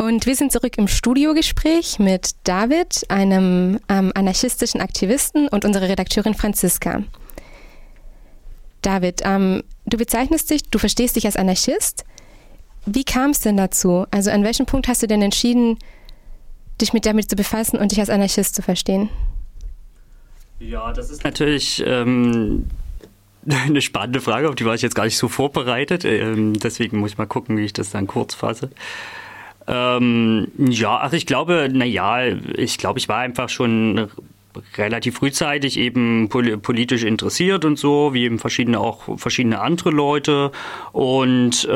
Und wir sind zurück im Studiogespräch mit David, einem anarchistischen Aktivisten, und unserer Redakteurin Franziska. David, du verstehst dich als Anarchist. Wie kam es denn dazu? Also an welchem Punkt hast du denn entschieden, dich damit zu befassen und dich als Anarchist zu verstehen? Ja, das ist natürlich eine spannende Frage, auf die war ich jetzt gar nicht so vorbereitet. Deswegen muss ich mal gucken, wie ich das dann kurz fasse. Ich glaube, ich war einfach schon relativ frühzeitig eben politisch interessiert und so, wie eben verschiedene andere Leute. Und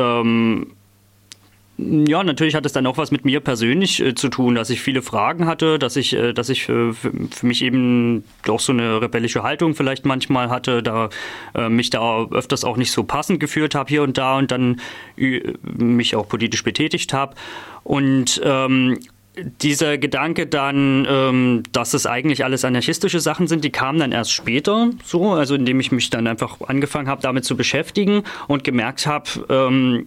natürlich hat es dann auch was mit mir persönlich zu tun, dass ich viele Fragen hatte, dass ich für mich eben doch so eine rebellische Haltung vielleicht manchmal hatte, mich da öfters auch nicht so passend gefühlt habe hier und da und dann mich auch politisch betätigt habe. Und dieser Gedanke dann, dass es eigentlich alles anarchistische Sachen sind, die kamen dann erst später, also indem ich mich dann einfach angefangen habe, damit zu beschäftigen und gemerkt habe,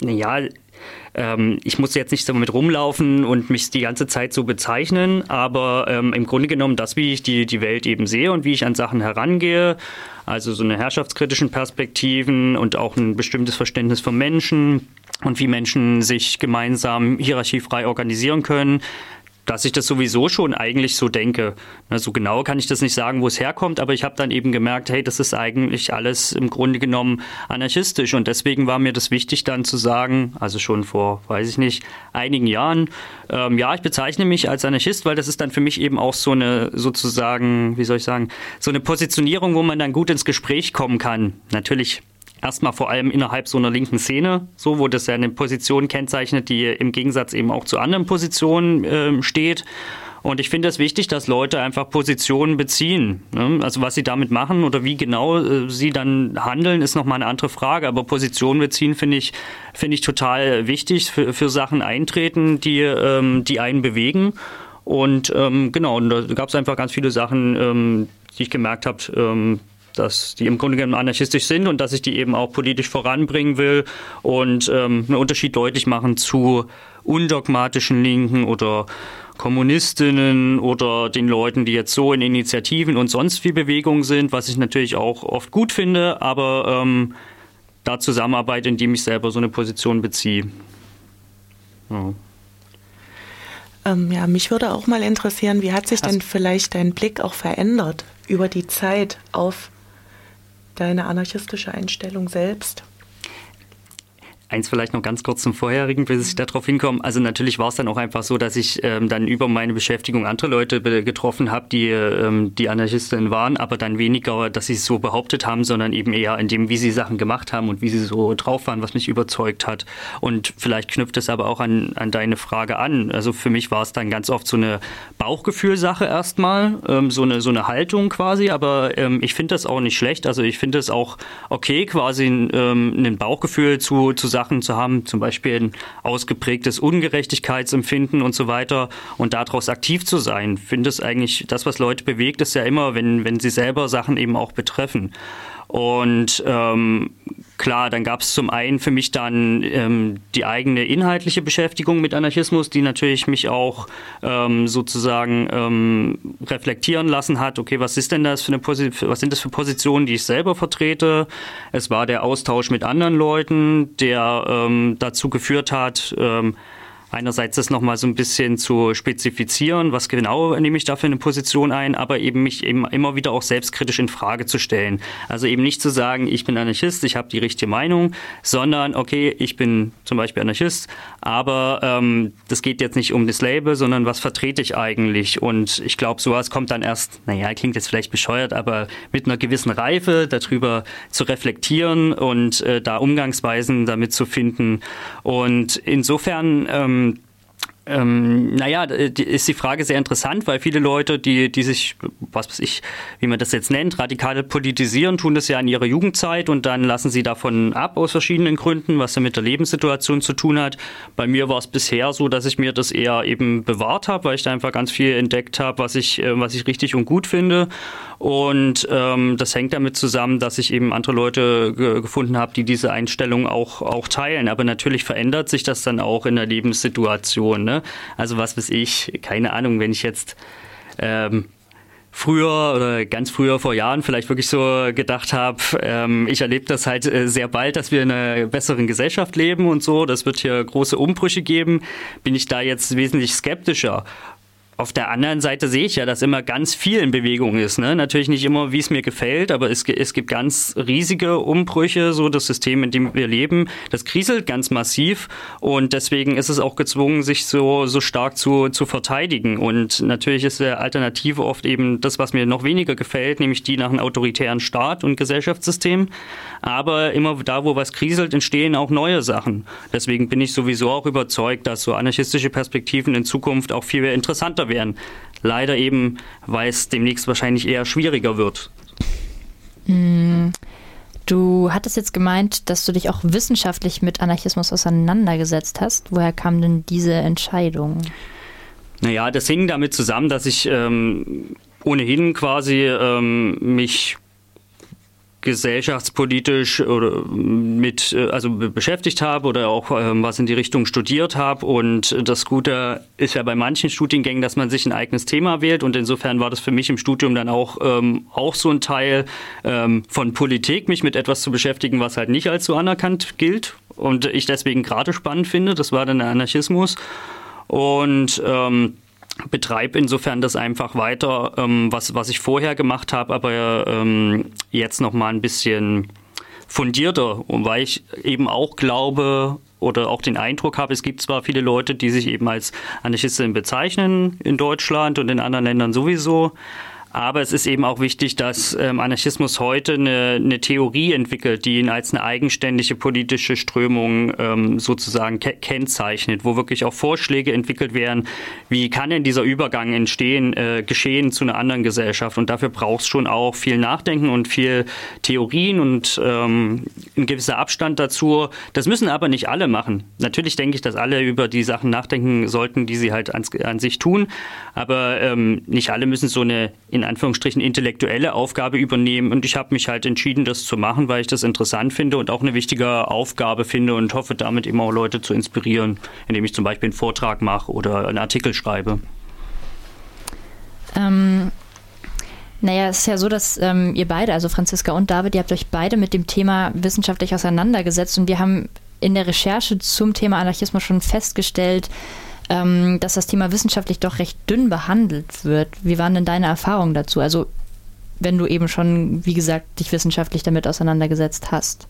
ich muss jetzt nicht damit rumlaufen und mich die ganze Zeit so bezeichnen, aber im Grunde genommen das, wie ich die Welt eben sehe und wie ich an Sachen herangehe, also so eine herrschaftskritischen Perspektiven und auch ein bestimmtes Verständnis von Menschen und wie Menschen sich gemeinsam hierarchiefrei organisieren können, dass ich das sowieso schon eigentlich so denke. So genau kann ich das nicht sagen, wo es herkommt, aber ich habe dann eben gemerkt, hey, das ist eigentlich alles im Grunde genommen anarchistisch und deswegen war mir das wichtig dann zu sagen, also schon vor, einigen Jahren, ich bezeichne mich als Anarchist, weil das ist dann für mich eben auch so eine, sozusagen, so eine Positionierung, wo man dann gut ins Gespräch kommen kann. Natürlich erstmal vor allem innerhalb so einer linken Szene, wo das ja eine Position kennzeichnet, die im Gegensatz eben auch zu anderen Positionen steht. Und ich finde es wichtig, dass Leute einfach Positionen beziehen. Ne? Also was sie damit machen oder wie genau sie dann handeln, ist nochmal eine andere Frage. Aber Positionen beziehen finde ich total wichtig, für Sachen eintreten, die einen bewegen. Und und da gab es einfach ganz viele Sachen, die ich gemerkt habe, dass die im Grunde genommen anarchistisch sind und dass ich die eben auch politisch voranbringen will und einen Unterschied deutlich machen zu undogmatischen Linken oder Kommunistinnen oder den Leuten, die jetzt so in Initiativen und sonst wie Bewegungen sind, was ich natürlich auch oft gut finde, aber da zusammenarbeite, indem ich selber so eine Position beziehe. Ja. Mich würde auch mal interessieren, wie hat sich denn vielleicht dein Blick auch verändert über die Zeit auf deine anarchistische Einstellung selbst? Eins vielleicht noch ganz kurz zum Vorherigen, bis ich darauf hinkomme. Also natürlich war es dann auch einfach so, dass ich dann über meine Beschäftigung andere Leute getroffen habe, die Anarchistinnen waren, aber dann weniger, dass sie es so behauptet haben, sondern eben eher in dem, wie sie Sachen gemacht haben und wie sie so drauf waren, was mich überzeugt hat. Und vielleicht knüpft es aber auch an deine Frage an. Also für mich war es dann ganz oft so eine Bauchgefühlsache erstmal, so eine Haltung quasi, aber ich finde das auch nicht schlecht. Also ich finde es auch okay, quasi ein Bauchgefühl zu Sachen zu haben, zum Beispiel ein ausgeprägtes Ungerechtigkeitsempfinden und so weiter und daraus aktiv zu sein. Ich finde es eigentlich, das, was Leute bewegt, ist ja immer, wenn sie selber Sachen eben auch betreffen. Und klar, dann gab es zum einen für mich dann die eigene inhaltliche Beschäftigung mit Anarchismus, die natürlich mich auch sozusagen reflektieren lassen hat. Okay, was ist denn das was sind das für Positionen, die ich selber vertrete? Es war der Austausch mit anderen Leuten, der dazu geführt hat, einerseits das nochmal so ein bisschen zu spezifizieren, was genau nehme ich da für eine Position ein, aber eben mich eben immer wieder auch selbstkritisch in Frage zu stellen. Also eben nicht zu sagen, ich bin Anarchist, ich habe die richtige Meinung, sondern okay, ich bin zum Beispiel Anarchist, aber das geht jetzt nicht um das Label, sondern was vertrete ich eigentlich? Und ich glaube, sowas kommt dann erst, klingt jetzt vielleicht bescheuert, aber mit einer gewissen Reife darüber zu reflektieren und da Umgangsweisen damit zu finden. Und insofern ist die Frage sehr interessant, weil viele Leute, die sich, wie man das jetzt nennt, radikal politisieren, tun das ja in ihrer Jugendzeit und dann lassen sie davon ab aus verschiedenen Gründen, was ja mit der Lebenssituation zu tun hat. Bei mir war es bisher so, dass ich mir das eher eben bewahrt habe, weil ich da einfach ganz viel entdeckt habe, was ich richtig und gut finde. Und das hängt damit zusammen, dass ich eben andere Leute gefunden habe, die diese Einstellung auch teilen. Aber natürlich verändert sich das dann auch in der Lebenssituation. Ne? Ne? Also was weiß ich, keine Ahnung, wenn ich jetzt früher oder ganz früher vor Jahren vielleicht wirklich so gedacht habe, ich erlebe das halt sehr bald, dass wir in einer besseren Gesellschaft leben und so, das wird hier große Umbrüche geben, bin ich da jetzt wesentlich skeptischer. Auf der anderen Seite sehe ich ja, dass immer ganz viel in Bewegung ist. Ne? Natürlich nicht immer, wie es mir gefällt, aber es gibt ganz riesige Umbrüche, so das System, in dem wir leben, das kriselt ganz massiv und deswegen ist es auch gezwungen, sich so stark zu verteidigen. Und natürlich ist die Alternative oft eben das, was mir noch weniger gefällt, nämlich die nach einem autoritären Staat und Gesellschaftssystem. Aber immer da, wo was kriselt, entstehen auch neue Sachen. Deswegen bin ich sowieso auch überzeugt, dass so anarchistische Perspektiven in Zukunft auch viel interessanter werden. Leider eben, weil es demnächst wahrscheinlich eher schwieriger wird. Du hattest jetzt gemeint, dass du dich auch wissenschaftlich mit Anarchismus auseinandergesetzt hast. Woher kam denn diese Entscheidung? Naja, das hing damit zusammen, dass ich ohnehin quasi mich gesellschaftspolitisch oder beschäftigt habe oder auch was in die Richtung studiert habe. Und das Gute ist ja bei manchen Studiengängen, dass man sich ein eigenes Thema wählt. Und insofern war das für mich im Studium dann auch so ein Teil von Politik, mich mit etwas zu beschäftigen, was halt nicht als so anerkannt gilt. Und ich deswegen gerade spannend finde. Das war dann der Anarchismus. Und betreibe insofern das einfach weiter, was ich vorher gemacht habe, aber jetzt noch mal ein bisschen fundierter, weil ich eben auch glaube oder auch den Eindruck habe, es gibt zwar viele Leute, die sich eben als Anarchisten bezeichnen in Deutschland und in anderen Ländern sowieso, aber es ist eben auch wichtig, dass Anarchismus heute eine Theorie entwickelt, die ihn als eine eigenständige politische Strömung sozusagen kennzeichnet, wo wirklich auch Vorschläge entwickelt werden, wie kann denn dieser Übergang geschehen zu einer anderen Gesellschaft. Und dafür braucht es schon auch viel Nachdenken und viel Theorien und ein gewisser Abstand dazu. Das müssen aber nicht alle machen. Natürlich denke ich, dass alle über die Sachen nachdenken sollten, die sie halt an sich tun, aber nicht alle müssen so eine in Anführungsstrichen intellektuelle Aufgabe übernehmen und ich habe mich halt entschieden, das zu machen, weil ich das interessant finde und auch eine wichtige Aufgabe finde und hoffe damit eben auch Leute zu inspirieren, indem ich zum Beispiel einen Vortrag mache oder einen Artikel schreibe. Naja, es ist ja so, dass ihr beide, also Franziska und David, ihr habt euch beide mit dem Thema wissenschaftlich auseinandergesetzt und wir haben in der Recherche zum Thema Anarchismus schon festgestellt, dass das Thema wissenschaftlich doch recht dünn behandelt wird. Wie waren denn deine Erfahrungen dazu? Also wenn du eben schon, wie gesagt, dich wissenschaftlich damit auseinandergesetzt hast.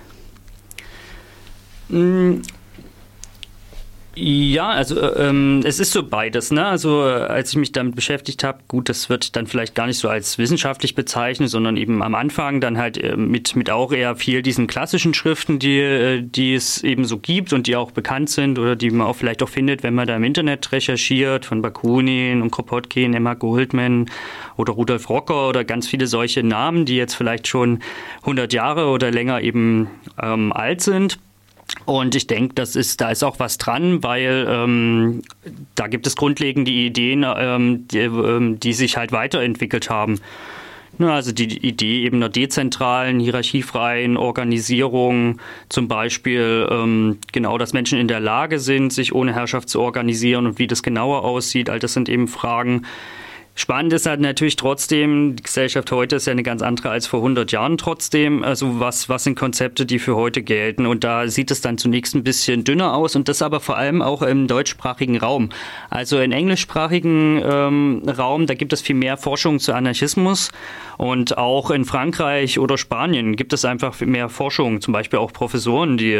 Ja, also es ist so beides, ne? Also als ich mich damit beschäftigt habe, gut, das wird dann vielleicht gar nicht so als wissenschaftlich bezeichnet, sondern eben am Anfang dann halt mit auch eher viel diesen klassischen Schriften, die es eben so gibt und die auch bekannt sind oder die man auch vielleicht auch findet, wenn man da im Internet recherchiert, von Bakunin und Kropotkin, Emma Goldman oder Rudolf Rocker oder ganz viele solche Namen, die jetzt vielleicht schon 100 Jahre oder länger eben alt sind. Und ich denke, da ist auch was dran, weil da gibt es grundlegende Ideen, die sich halt weiterentwickelt haben. Ja, also die Idee eben einer dezentralen, hierarchiefreien Organisierung, zum Beispiel genau, dass Menschen in der Lage sind, sich ohne Herrschaft zu organisieren und wie das genauer aussieht, all das sind eben Fragen. Spannend ist halt natürlich trotzdem, die Gesellschaft heute ist ja eine ganz andere als vor 100 Jahren trotzdem. Also was sind Konzepte, die für heute gelten? Und da sieht es dann zunächst ein bisschen dünner aus und das aber vor allem auch im deutschsprachigen Raum. Also im englischsprachigen Raum, da gibt es viel mehr Forschung zu Anarchismus und auch in Frankreich oder Spanien gibt es einfach mehr Forschung, zum Beispiel auch Professoren, die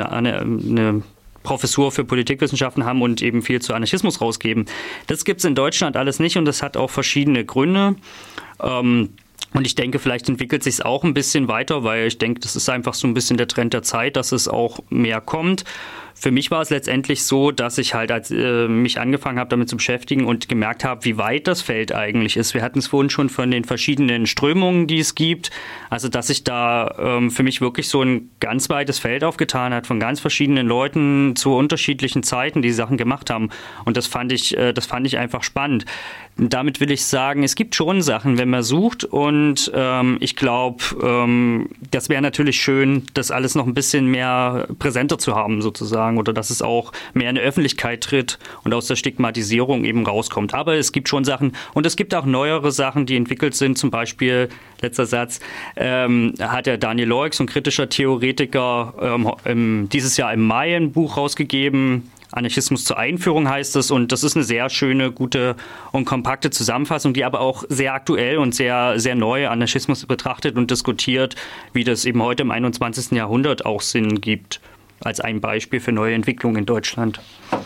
eine Professur für Politikwissenschaften haben und eben viel zu Anarchismus rausgeben. Das gibt es in Deutschland alles nicht und das hat auch verschiedene Gründe. Und ich denke, vielleicht entwickelt sich es auch ein bisschen weiter, weil ich denke, das ist einfach so ein bisschen der Trend der Zeit, dass es auch mehr kommt. Für mich war es letztendlich so, dass ich halt als mich angefangen habe, damit zu beschäftigen und gemerkt habe, wie weit das Feld eigentlich ist. Wir hatten es vorhin schon von den verschiedenen Strömungen, die es gibt. Also, dass sich da für mich wirklich so ein ganz weites Feld aufgetan hat von ganz verschiedenen Leuten zu unterschiedlichen Zeiten, die Sachen gemacht haben. Und das fand ich einfach spannend. Damit will ich sagen, es gibt schon Sachen, wenn man sucht. Und ich glaube, das wäre natürlich schön, das alles noch ein bisschen mehr präsenter zu haben, sozusagen. sozusagen oder dass es auch mehr in die Öffentlichkeit tritt und aus der Stigmatisierung eben rauskommt. Aber es gibt schon Sachen und es gibt auch neuere Sachen, die entwickelt sind. Zum Beispiel, letzter Satz, hat der Daniel Leuch, so ein kritischer Theoretiker, dieses Jahr im Mai ein Buch rausgegeben. Anarchismus zur Einführung heißt es, und das ist eine sehr schöne, gute und kompakte Zusammenfassung, die aber auch sehr aktuell und sehr, sehr neu Anarchismus betrachtet und diskutiert, wie das eben heute im 21. Jahrhundert auch Sinn gibt, als ein Beispiel für neue Entwicklungen in Deutschland.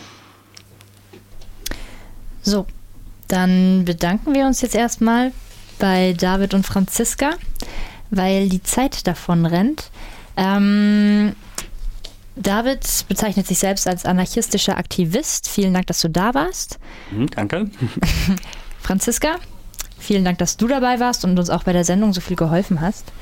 So, dann bedanken wir uns jetzt erstmal bei David und Franziska, weil die Zeit davon rennt. David bezeichnet sich selbst als anarchistischer Aktivist. Vielen Dank, dass du da warst. Danke. Franziska, vielen Dank, dass du dabei warst und uns auch bei der Sendung so viel geholfen hast.